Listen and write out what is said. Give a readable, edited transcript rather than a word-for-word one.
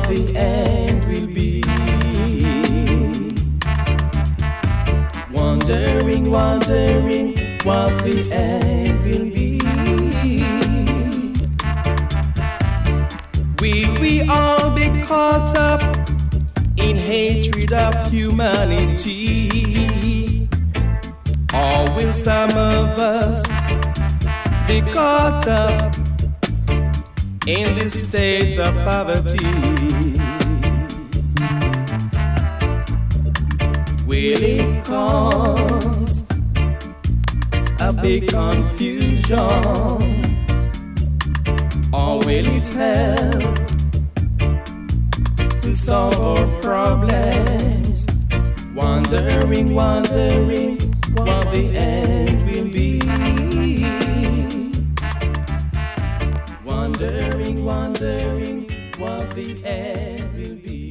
the end will be. Wondering, wondering what the end will be. Will we all be caught up in hatred of humanity? Or will some of us be caught up in this state of poverty? Will it cause a big confusion? Or will it help to solve our problems? Wondering, wondering what the end will be. Wondering, wondering what the end will be.